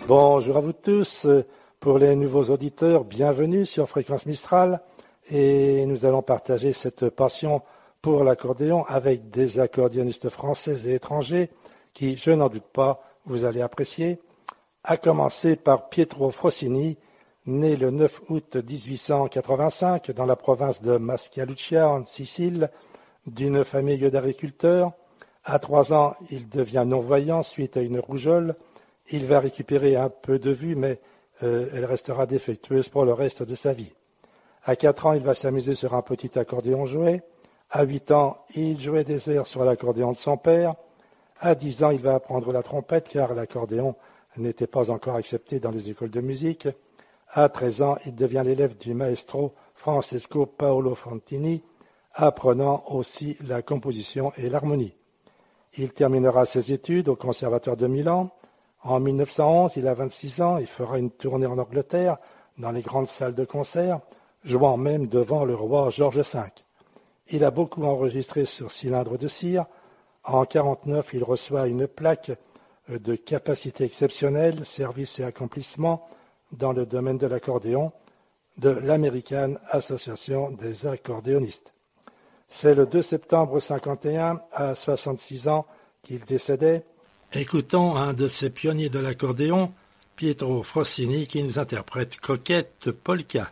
Bonjour à vous tous. Pour les nouveaux auditeurs, bienvenue sur Fréquence Mistral. Et nous allons partager cette passion pour l'accordéon avec des accordéonistes français et étrangers qui, je n'en doute pas, vous allez apprécier. À commencer par Pietro Frosini, né le 9 août 1885 dans la province de Mascalucia en Sicile, d'une famille d'agriculteurs. À 3 ans, il devient non-voyant suite à une rougeole. Il va récupérer un peu de vue, mais elle restera défectueuse pour le reste de sa vie. À 4 ans, il va s'amuser sur un petit accordéon jouet. À 8 ans, il jouait des airs sur l'accordéon de son père. À 10 ans, il va apprendre la trompette, car l'accordéon n'était pas encore accepté dans les écoles de musique. À 13 ans, il devient l'élève du maestro Francesco Paolo Fantini, apprenant aussi la composition et l'harmonie. Il terminera ses études au Conservatoire de Milan. En 1911, il a 26 ans et fera une tournée en Angleterre dans les grandes salles de concert, jouant même devant le roi George V. Il a beaucoup enregistré sur cylindre de cire. En 1949, il reçoit une plaque de capacité exceptionnelle, service et accomplissement dans le domaine de l'accordéon de l'American Association des accordéonistes. C'est le 2 septembre 1951, à 66 ans, qu'il décédait. Écoutons un de ces pionniers de l'accordéon, Pietro Frosini, qui nous interprète Coquette Polka.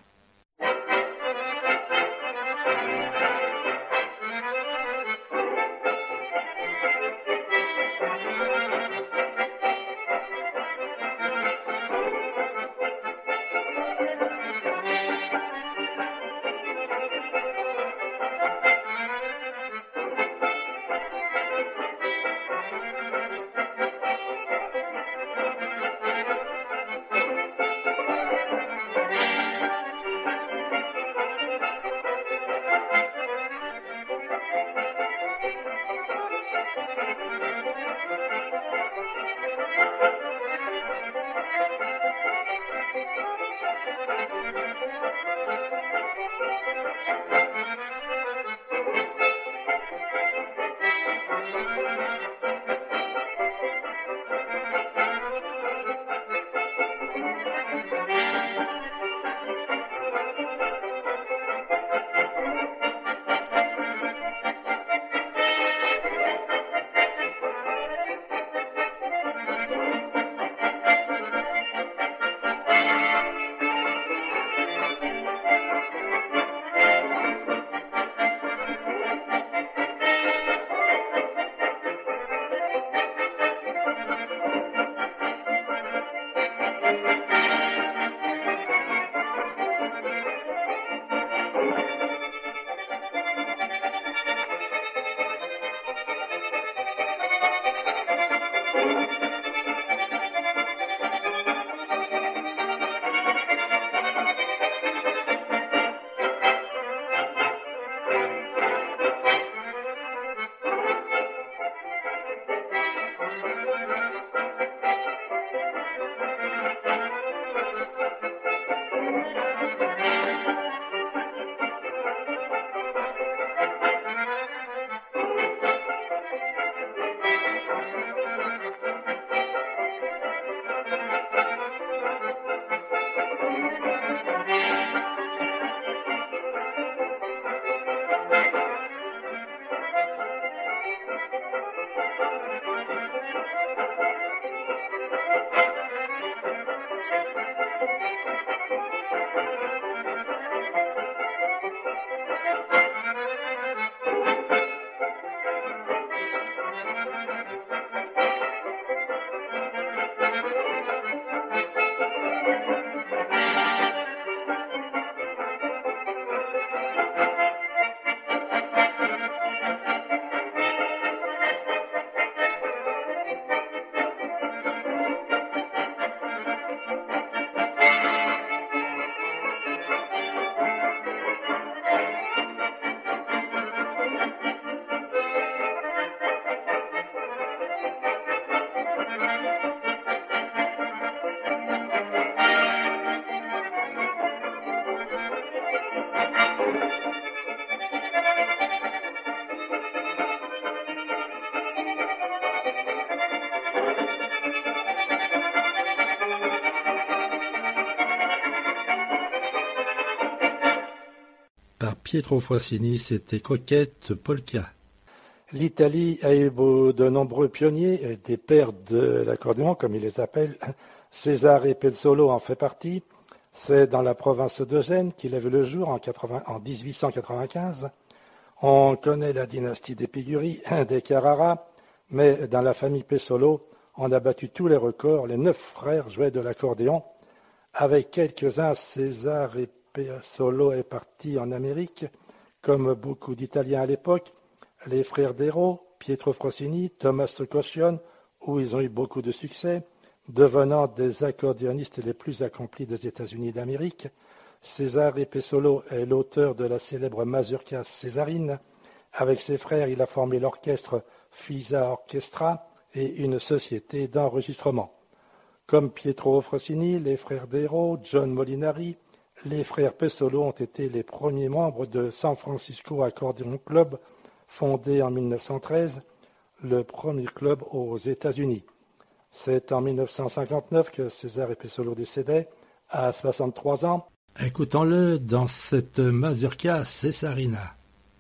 Par Pietro Frassini, c'était Croquette Polka. L'Italie a eu de nombreux pionniers, des pères de l'accordéon, comme ils les appellent. Cesare Pezzolo en fait partie. C'est dans la province de Gênes qu'il a vu le jour en 1895. On connaît la dynastie des Piguri, des Carrara, mais dans la famille Pezzolo, on a battu tous les records. Les 9 frères jouaient de l'accordéon. Avec quelques-uns, Cesare Pezzolo est parti en Amérique, comme beaucoup d'Italiens à l'époque. Les frères Dero, Pietro Frassini, Thomas Coscione, où ils ont eu beaucoup de succès, devenant des accordéonistes les plus accomplis des États-Unis d'Amérique. Cesare Pezzolo est l'auteur de la célèbre Mazurka Césarine. Avec ses frères, il a formé l'orchestre Fisa Orchestra et une société d'enregistrement. Comme Pietro Frassini, les frères Dero, John Molinari, les frères Pezzolo ont été les premiers membres de San Francisco Accordion Club, fondé en 1913, le premier club aux États-Unis. C'est en 1959 que Cesare Pezzolo décédait, à 63 ans. Écoutons-le dans cette Mazurka Césarina.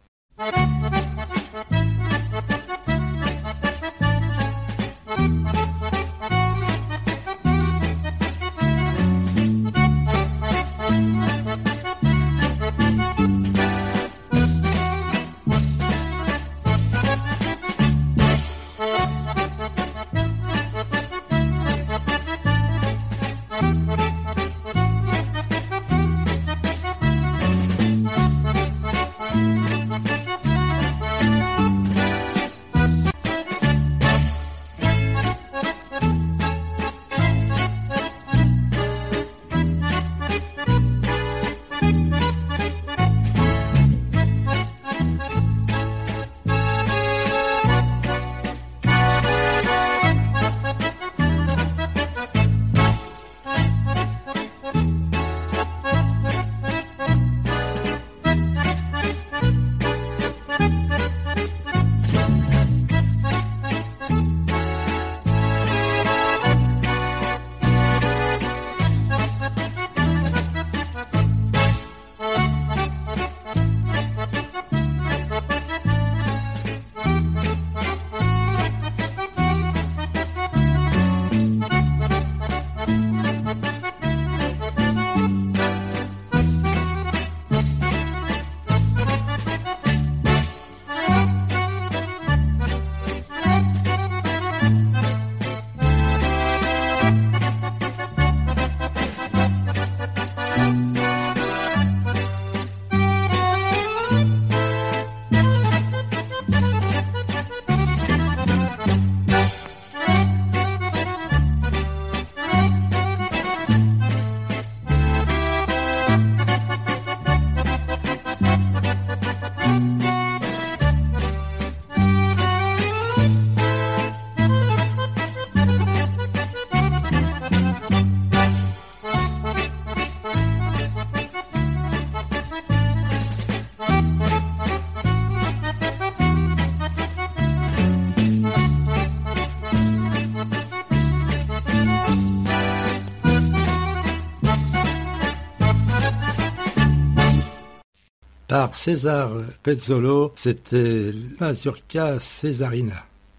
Par Cesare Pezzolo, c'était Mazurka Césarina.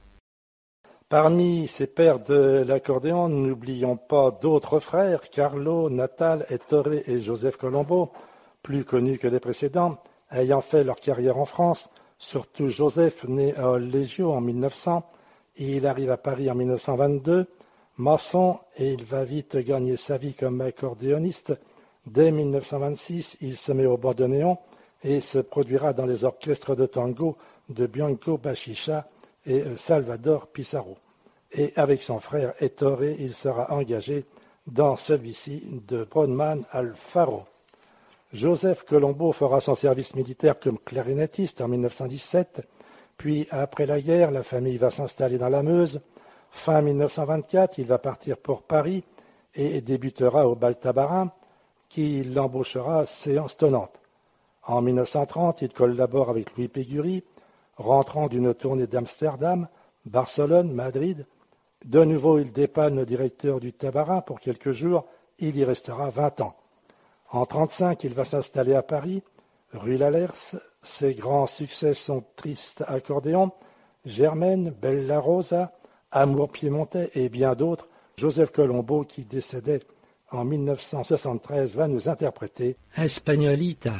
Parmi ces pères de l'accordéon, n'oublions pas d'autres frères, Carlo, Natal, Ettore et Joseph Colombo, plus connus que les précédents, ayant fait leur carrière en France, surtout Joseph, né à Olleggio en 1900, et il arrive à Paris en 1922, maçon, et il va vite gagner sa vie comme accordéoniste. Dès 1926, il se met au bandoneon et se produira dans les orchestres de tango de Bianco Bachicha et Salvador Pissarro. Et avec son frère Ettore, il sera engagé dans celui-ci de Bronman al Faro. Joseph Colombo fera son service militaire comme clarinettiste en 1917, puis après la guerre, la famille va s'installer dans la Meuse. Fin 1924, il va partir pour Paris et débutera au Bal Tabarin, qui l'embauchera séance tenante. En 1930, il collabore avec Louis Péguri, rentrant d'une tournée d'Amsterdam, Barcelone, Madrid. De nouveau, il dépanne le directeur du Tabarin pour quelques jours. Il y restera 20 ans. En 1935, il va s'installer à Paris, Rue Lalers, ses grands succès sont Triste accordéon, Germaine, Bella Rosa, Amour piémontais et bien d'autres. Joseph Colombo, qui décédait en 1973, va nous interpréter Espagnolita.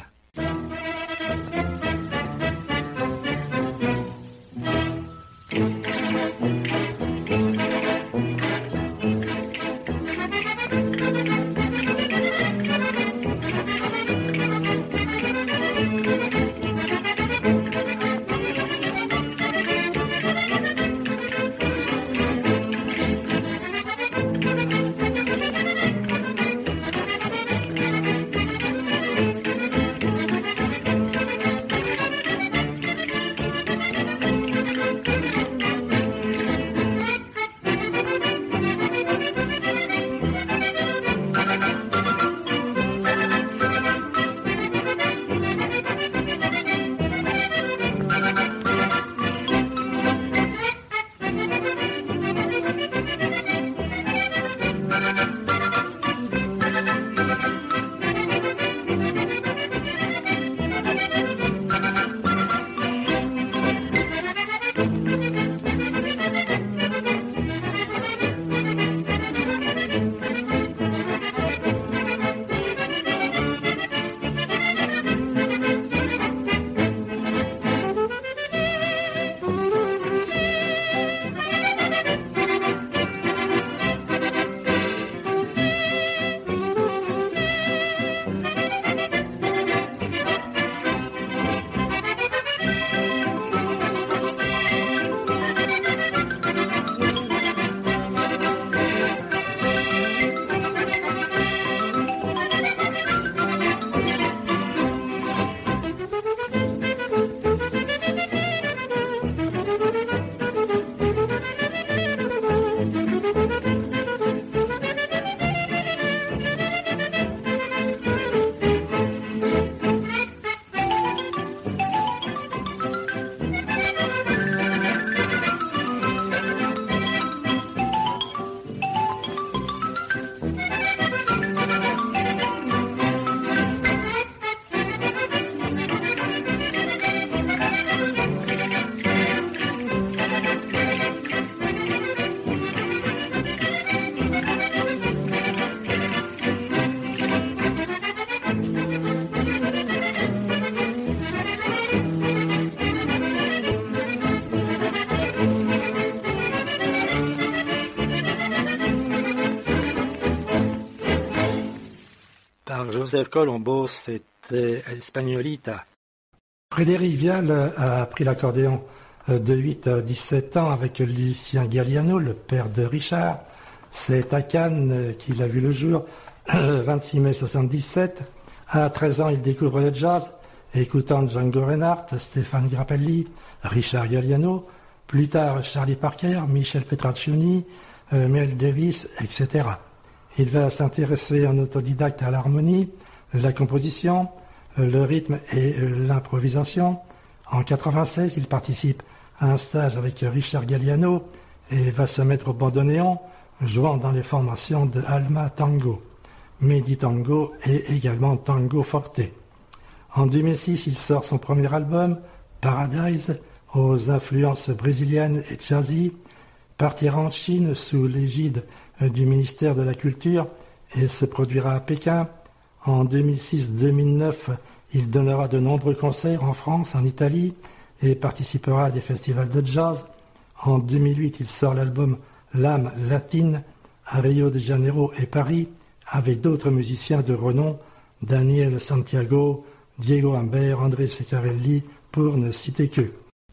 Joseph Colombo, c'était Espagnolita. Frédéric Vial a appris l'accordéon de 8 à 17 ans avec Lucien Galliano, le père de Richard. C'est à Cannes qu'il a vu le jour, 26 mai 1977. À 13 ans, il découvre le jazz, écoutant Django Reinhardt, Stéphane Grappelli, Richard Galliano. Plus tard, Charlie Parker, Michel Petraccioni, Miles Davis, etc. Il va s'intéresser en autodidacte à l'harmonie, la composition, le rythme et l'improvisation. En 1996, il participe à un stage avec Richard Galliano et va se mettre au bandoneon, jouant dans les formations de Alma Tango, Medi Tango et également Tango Forte. En 2006, il sort son premier album, Paradise, aux influences brésiliennes et jazzy, partira en Chine sous l'égide du ministère de la Culture et se produira à Pékin. En 2006-2009, il donnera de nombreux concerts en France, en Italie et participera à des festivals de jazz. En 2008, il sort l'album L'âme latine à Rio de Janeiro et Paris avec d'autres musiciens de renom, Daniel Santiago, Diego Humbert, André Ceccarelli, pour ne citer qu'eux.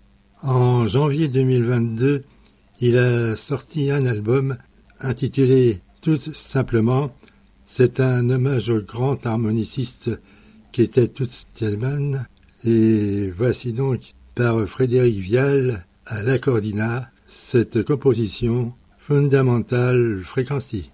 En janvier 2022, il a sorti un album intitulé tout simplement. C'est un hommage au grand harmoniciste qu'était Toots Thielemans. Et voici donc par Frédéric Vial à l'accordina cette composition Fundamental Frequency.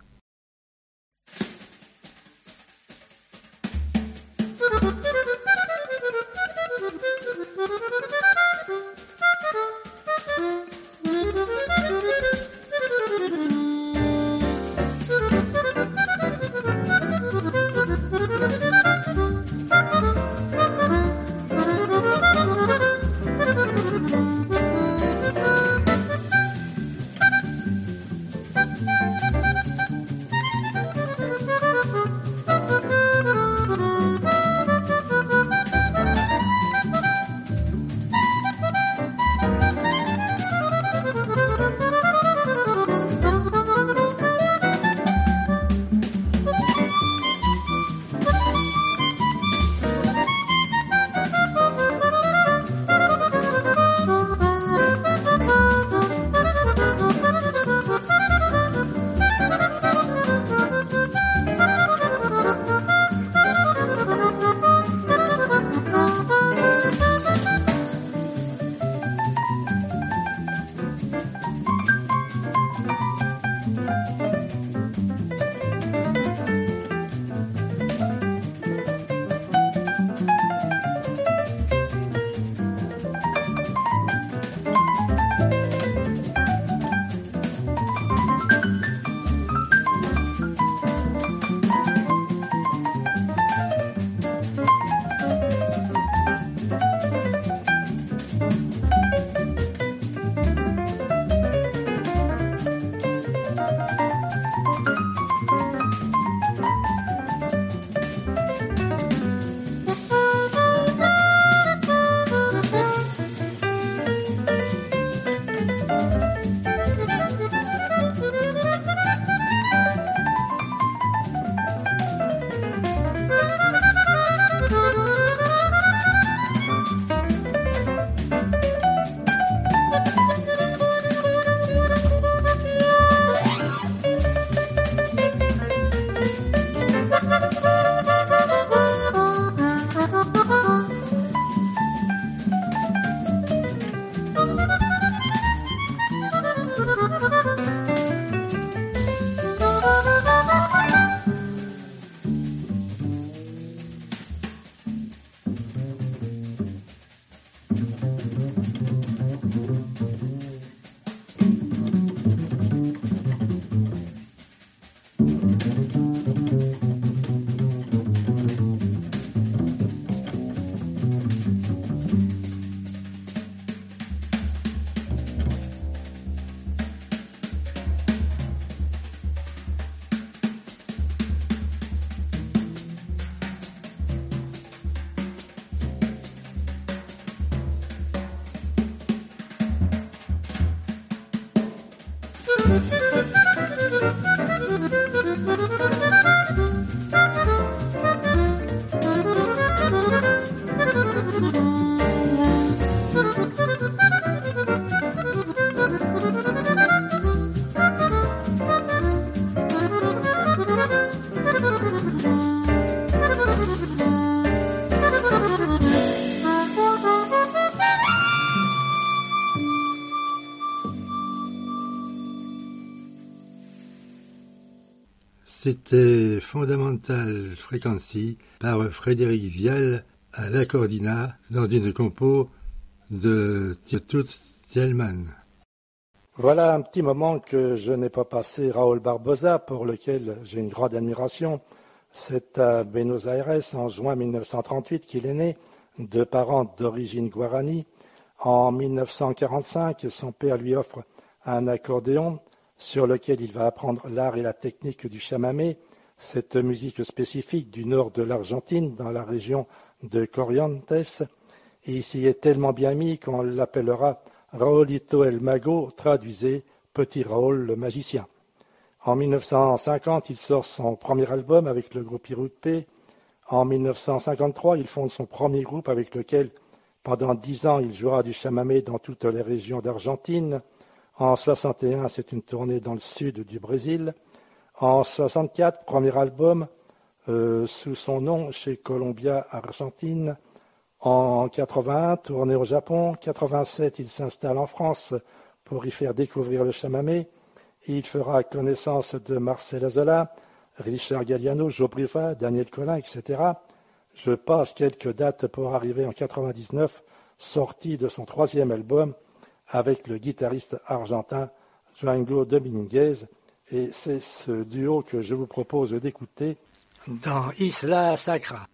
C'était Fundamental Frequency par Frédéric Vial à l'accordina dans une compo de Toots Thielemans. Voilà un petit moment que je n'ai pas passé Raúl Barbosa, pour lequel j'ai une grande admiration. C'est à Buenos Aires en juin 1938 qu'il est né, de parents d'origine guarani. En 1945, son père lui offre un accordéon sur lequel il va apprendre l'art et la technique du chamamé, cette musique spécifique du nord de l'Argentine, dans la région de Corrientes. Et il s'y est tellement bien mis qu'on l'appellera Raulito el Mago, traduisez Petit Raoul le magicien. En 1950, il sort son premier album avec le groupe Irupe. En 1953, il fonde son premier groupe avec lequel, pendant 10 ans, il jouera du chamamé dans toutes les régions d'Argentine. En 61, c'est une tournée dans le sud du Brésil. En 64, premier album sous son nom chez Columbia Argentine. En 81, tournée au Japon. 87, il s'installe en France pour y faire découvrir le chamamé. Il fera connaissance de Marcel Azola, Richard Galliano, Joe Briva, Daniel Colin, etc. Je passe quelques dates pour arriver en 99, sortie de son troisième album avec le guitariste argentin Django Dominguez. Et c'est ce duo que je vous propose d'écouter dans Isla Sacra.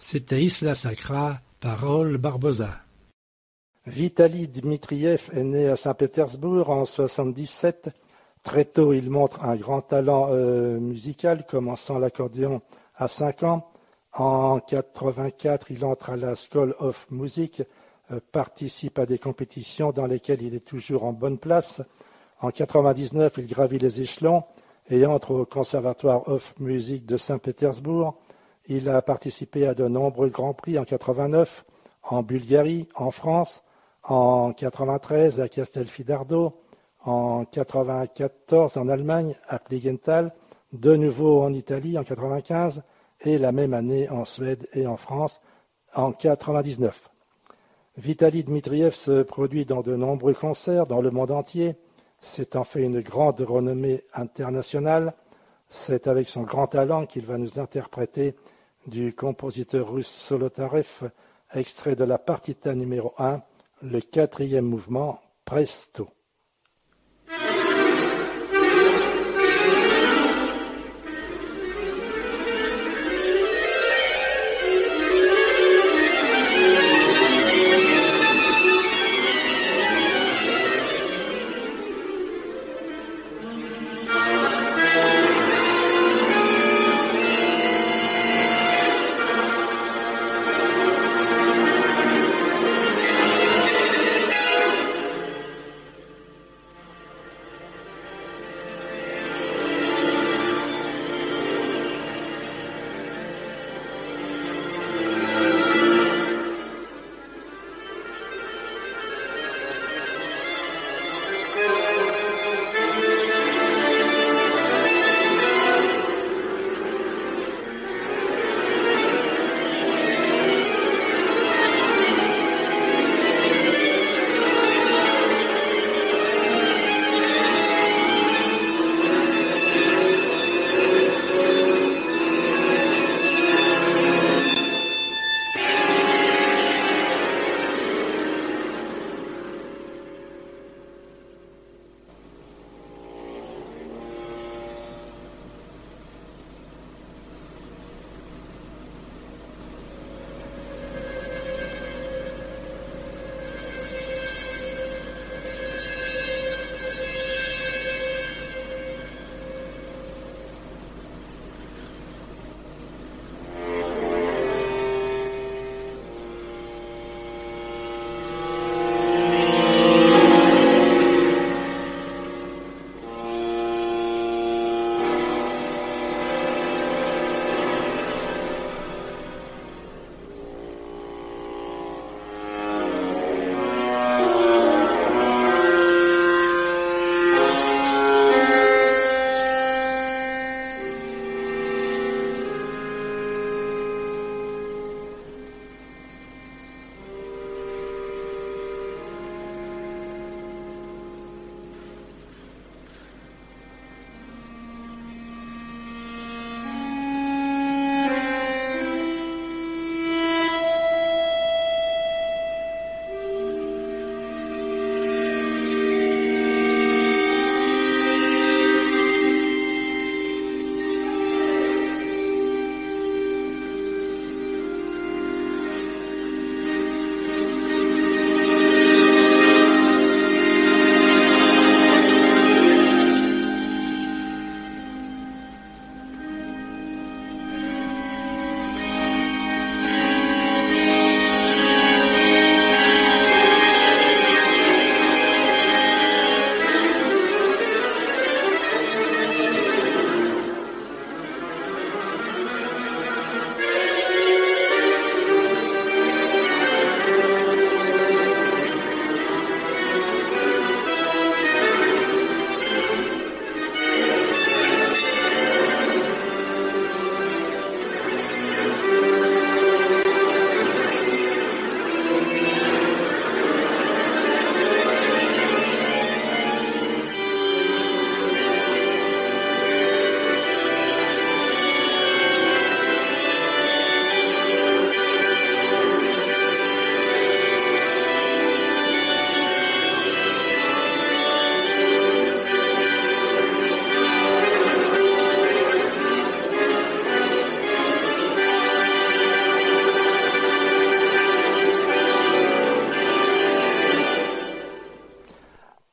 C'était Isla Sacra par Raoul Barbosa. Vitali Dmitriev est né à Saint-Pétersbourg en 1977. Très tôt, il montre un grand talent musical, commençant l'accordéon à 5 ans. En 1984, il entre à la School of Music, participe à des compétitions dans lesquelles il est toujours en bonne place. En 1999, il gravit les échelons et entre au Conservatoire of Music de Saint-Pétersbourg. Il a participé à de nombreux grands prix en 1989, en Bulgarie, en France, en 1993 à Castelfidardo, en 1994 en Allemagne à Kligenthal, de nouveau en Italie en 1995 et la même année en Suède et en France en 1999. Vitali Dmitriev se produit dans de nombreux concerts dans le monde entier. C'est en fait une grande renommée internationale. C'est avec son grand talent qu'il va nous interpréter du compositeur russe Solotarev, extrait de la partita numéro 1, le 4e mouvement, Presto.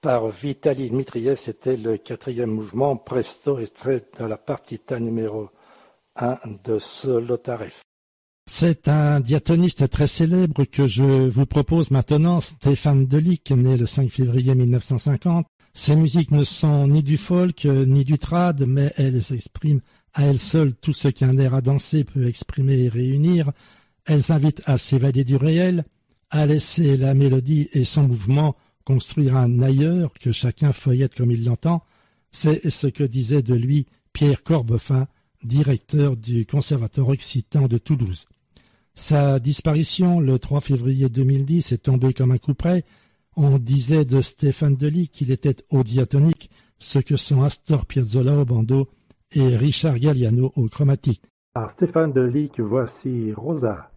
par Vitaly Dmitriev. C'était le 4e mouvement, Presto, extrait de la partita numéro 1 de Zolotarev. C'est un diatoniste très célèbre que je vous propose maintenant, Stéphane Delic, né le 5 février 1950. Ses musiques ne sont ni du folk, ni du trad, mais elles expriment à elles seules tout ce qu'un air à danser peut exprimer et réunir. Elles invitent à s'évader du réel, à laisser la mélodie et son mouvement construire un ailleurs que chacun feuillette comme il l'entend. C'est ce que disait de lui Pierre Corbefin, directeur du Conservatoire occitan de Toulouse. Sa disparition le 3 février 2010 est tombée comme un coup près. On disait de Stéphane Delic qu'il était au diatonique, ce que sont Astor Piazzolla au bandeau et Richard Galliano au chromatique. Par Stéphane Delic, voici Rosa.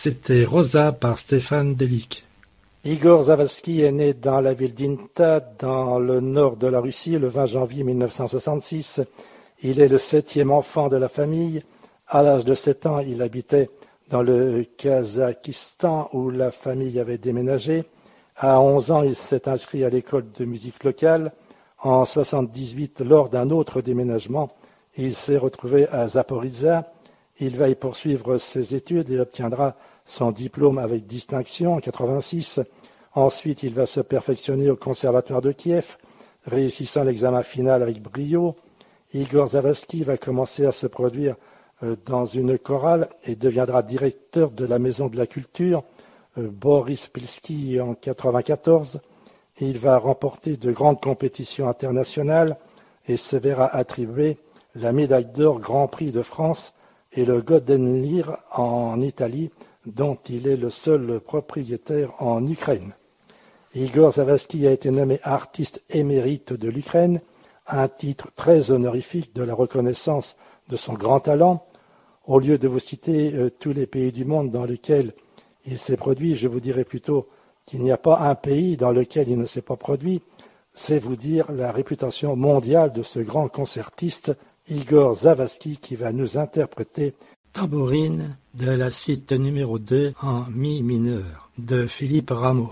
C'était Rosa par Stéphane Delic. Igor Zavadski est né dans la ville d'Inta, dans le nord de la Russie, le 20 janvier 1966. Il est le 7e enfant de la famille. À l'âge de 7 ans, il habitait dans le Kazakhstan où la famille avait déménagé. À 11 ans, il s'est inscrit à l'école de musique locale. En 1978, lors d'un autre déménagement, il s'est retrouvé à Zaporizhzhia. Il va y poursuivre ses études et obtiendra son diplôme avec distinction en 1986. Ensuite, il va se perfectionner au Conservatoire de Kiev, réussissant l'examen final avec brio. Igor Zavadski va commencer à se produire dans une chorale et deviendra directeur de la Maison de la Culture, Boris Pilski, en 1994. Il va remporter de grandes compétitions internationales et se verra attribuer la médaille d'or Grand Prix de France et le Golden Lyre en Italie, dont il est le seul propriétaire en Ukraine. Igor Zavadski a été nommé artiste émérite de l'Ukraine, un titre très honorifique de la reconnaissance de son grand talent. Au lieu de vous citer tous les pays du monde dans lesquels il s'est produit, je vous dirais plutôt qu'il n'y a pas un pays dans lequel il ne s'est pas produit. C'est vous dire la réputation mondiale de ce grand concertiste Igor Zavadski qui va nous interpréter Tambourine de la suite numéro 2 en mi mineur de Philippe Rameau.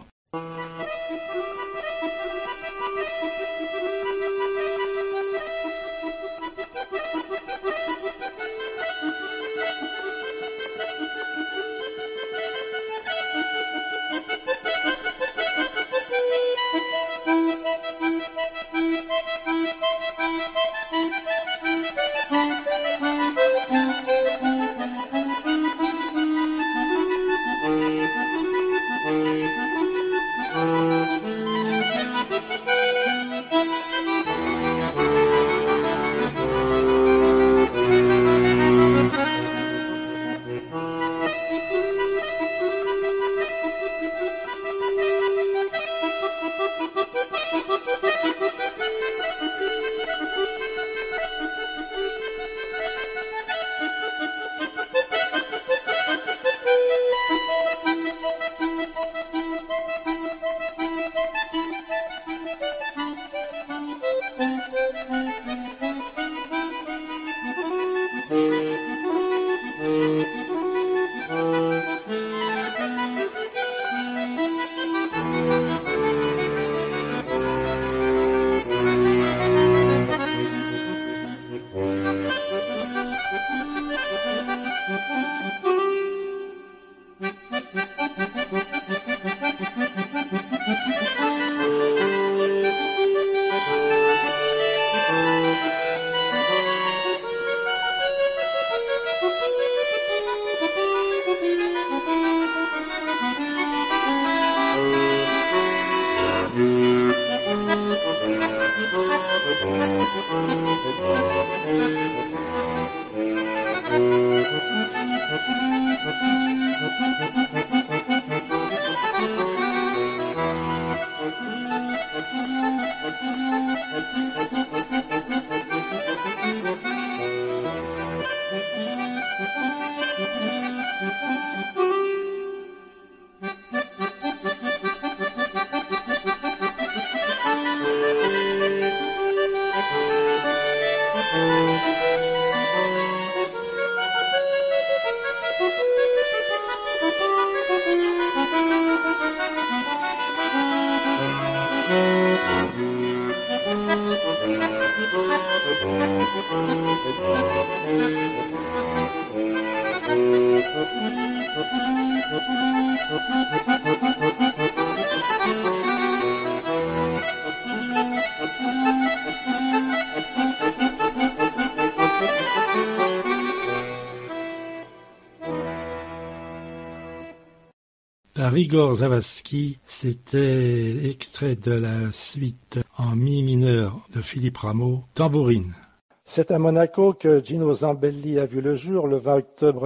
Par Igor Zavadski, c'était extrait de la suite en mi mineur de Philippe Rameau, Tambourine. C'est à Monaco que Gino Zambelli a vu le jour le 20 octobre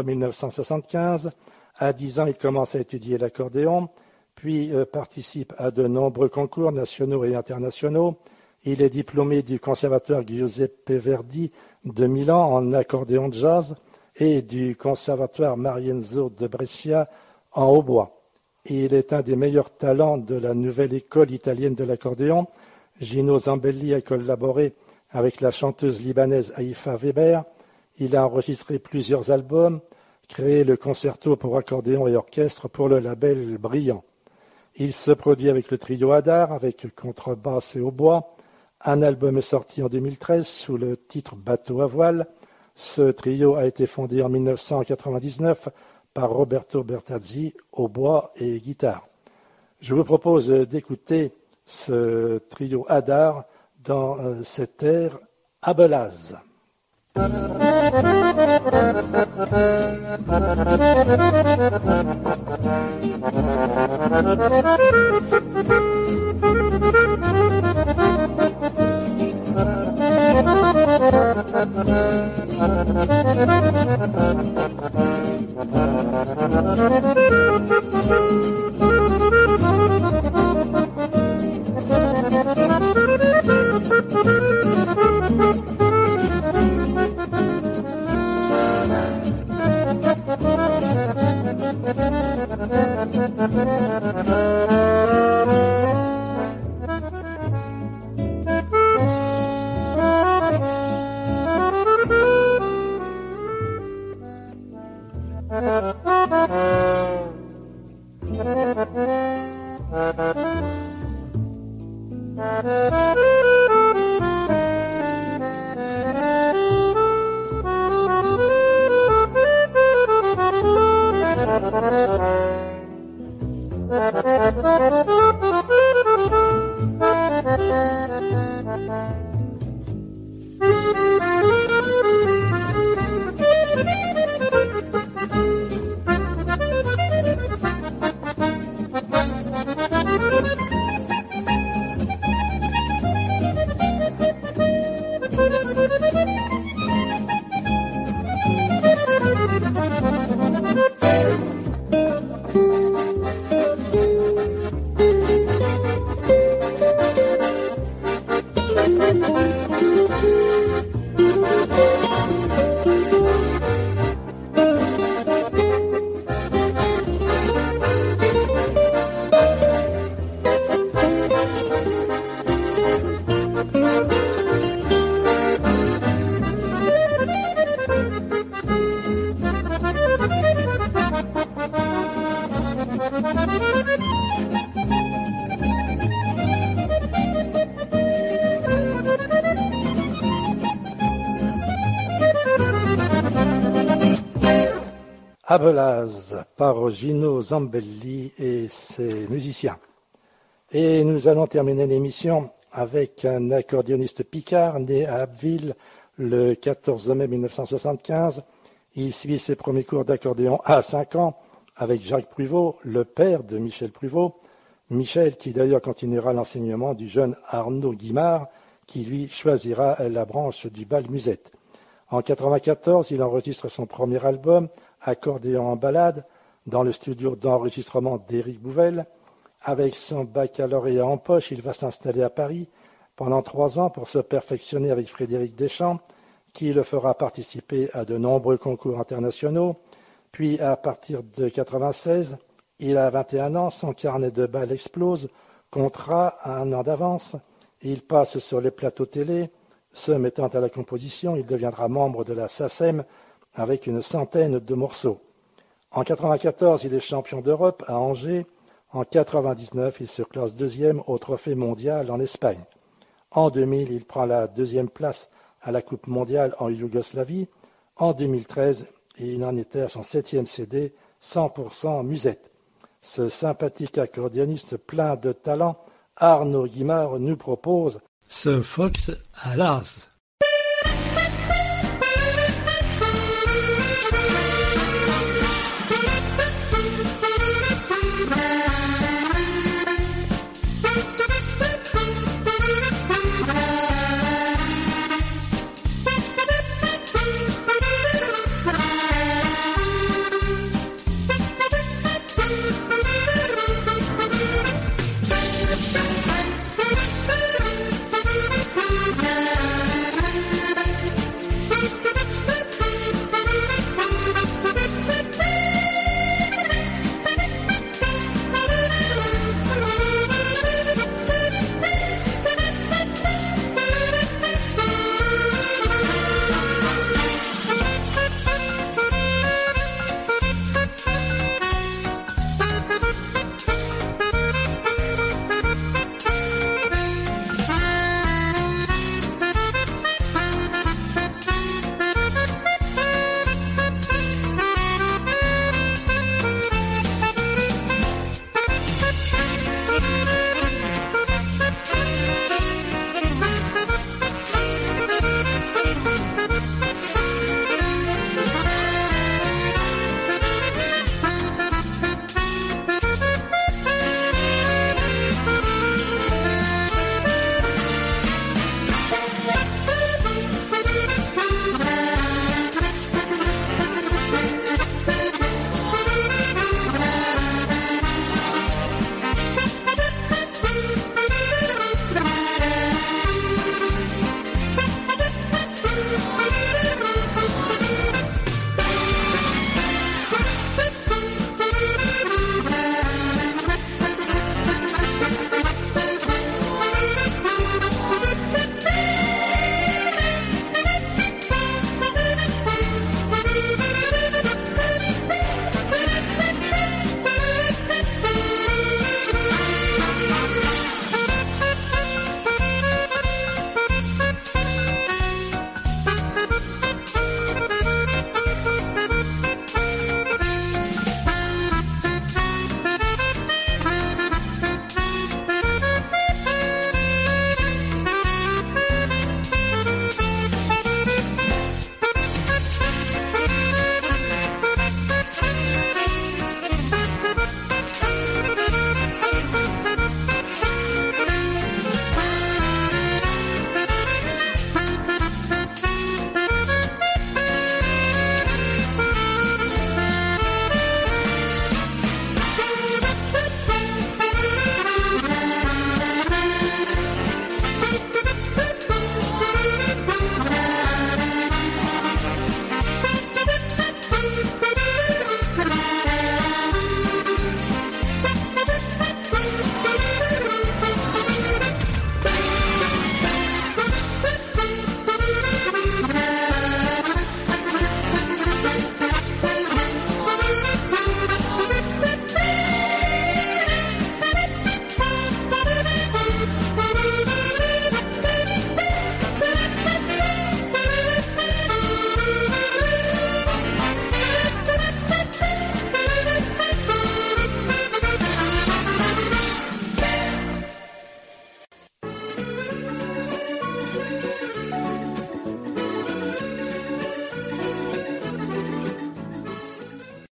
1975. À 10 ans, il commence à étudier l'accordéon, puis participe à de nombreux concours nationaux et internationaux. Il est diplômé du Conservatoire Giuseppe Verdi de Milan en accordéon de jazz et du Conservatoire Marienzo de Brescia en hautbois. Il est un des meilleurs talents de la nouvelle école italienne de l'accordéon. Gino Zambelli a collaboré avec la chanteuse libanaise Haïfa Weber. Il a enregistré plusieurs albums, créé le concerto pour accordéon et orchestre pour le label Brillant. Il se produit avec le trio Hadar, avec contrebasse et hautbois. Un album est sorti en 2013 sous le titre Bateau à voile. Ce trio a été fondé en 1999 par Roberto Bertazzi, hautbois et guitare. Je vous propose d'écouter ce trio Hadar dans cet air Abelaz. Abelaz par Gino Zambelli et ses musiciens. Et nous allons terminer l'émission avec un accordéoniste picard né à Abbeville le 14 mai 1975. Il suit ses premiers cours d'accordéon à 5 ans avec Jacques Pruvot, le père de Michel Pruvot. Michel qui d'ailleurs continuera l'enseignement du jeune Arnaud Guimard qui lui choisira la branche du bal musette. En 1994, il enregistre son premier album, Accordéon en balade, dans le studio d'enregistrement d'Éric Bouvel. Avec son baccalauréat en poche, il va s'installer à Paris pendant 3 ans pour se perfectionner avec Frédéric Deschamps, qui le fera participer à de nombreux concours internationaux. Puis, à partir de 1996, il a 21 ans, son carnet de balles explose, contrat à 1 an d'avance. Il passe sur les plateaux télé. Se mettant à la composition, il deviendra membre de la SACEM avec une centaine de morceaux. En 1994, il est champion d'Europe à Angers. En 1999, il se classe 2e au Trophée mondial en Espagne. En 2000, il prend la 2e place à la Coupe mondiale en Yougoslavie. En 2013, il en était à son 7e CD, 100% musette. Ce sympathique accordéoniste plein de talent, Arnaud Guimard, nous propose ce Fox à l'as.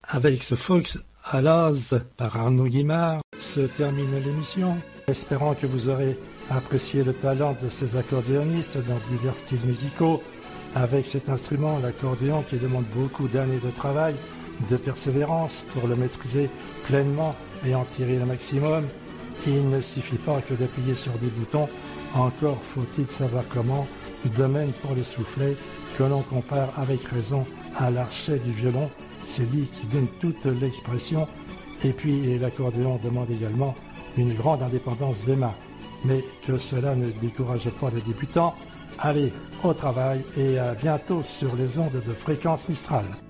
Avec ce Fox à l'Oz par Arnaud Guimard se termine l'émission. Espérant que vous aurez apprécié le talent de ces accordéonistes dans divers styles musicaux. Avec cet instrument, l'accordéon, qui demande beaucoup d'années de travail, de persévérance pour le maîtriser pleinement et en tirer le maximum. Il ne suffit pas que d'appuyer sur des boutons, encore faut-il savoir comment. De même pour le soufflet, que l'on compare avec raison à l'archet du violon, c'est lui qui donne toute l'expression. Et puis l'accordéon demande également une grande indépendance des mains. Mais que cela ne décourage pas les débutants. Allez, au travail et à bientôt sur les ondes de Fréquence Mistral.